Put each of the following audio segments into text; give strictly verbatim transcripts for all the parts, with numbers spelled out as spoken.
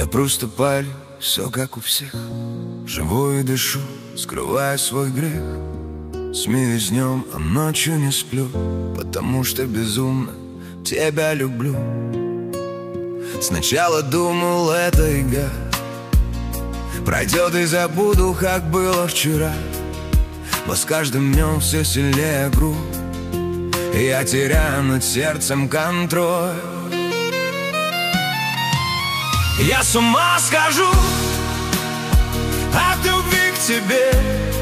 просто парень, все как у всех. Живу и дышу, скрывая свой грех. Смеюсь днем, а ночью не сплю, потому что безумно тебя люблю. Сначала думал, это игра, пройдет и забуду, как было вчера. Но с каждым днем все сильнее гру, и я теряю над сердцем контроль. Я с ума схожу от любви к тебе,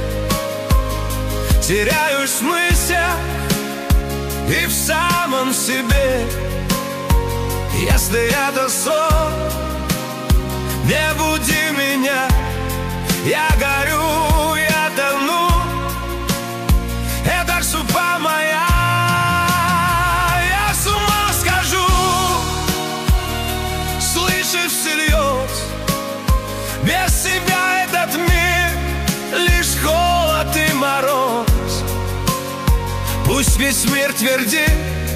теряюсь в мыслях и в самом себе. Если это сон, не буди меня. Я горю, я тону, это судьба моя. Я с ума схожу, слышишь всерьез, без себя этот мир лишь холод и мороз. Пусть весь мир твердит,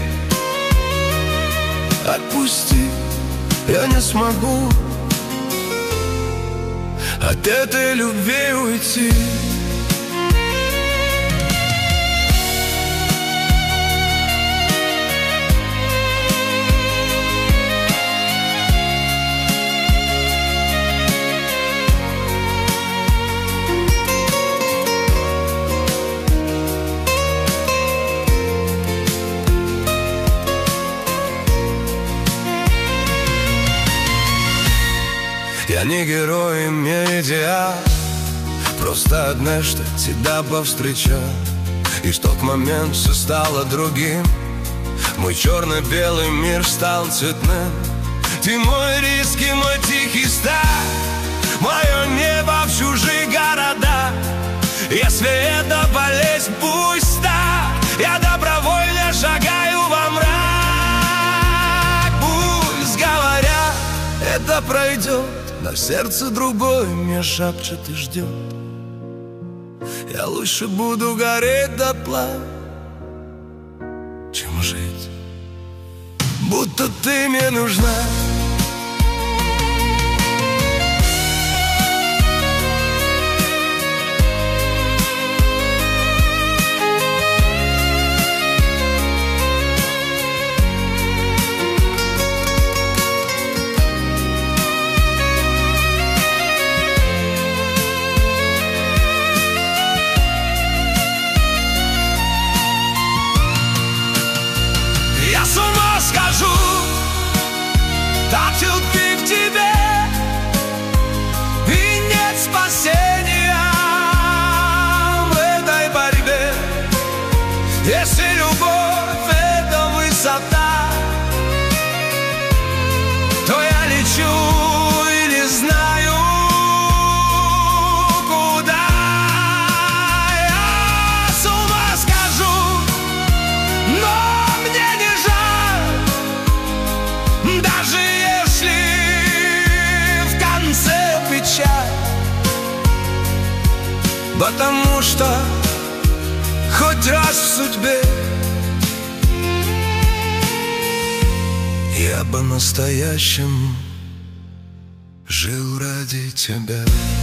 отпусти, я не смогу от этой любви уйти. Я не герой, не идеал, просто однажды тебя повстречал, и в тот момент все стало другим. Мой черно-белый мир стал цветным. Ты мой риск и мой тихий сталь, мое небо в чужие города. Если это болезнь, пусть так, я добровольно шагаю во мрак. Пусть говорят, это пройдет, на сердце другой мне шепчет и ждет. Я лучше буду гореть дотла, чем жить, будто ты мне нужна. С ума скажу от любви к тебе, и нет спасения в этой борьбе. Если любовь — это высота, то я лечу и не знаю куда. Я с ума скажу, но даже если в конце печаль, потому что хоть раз в судьбе я бы настоящим жил ради тебя.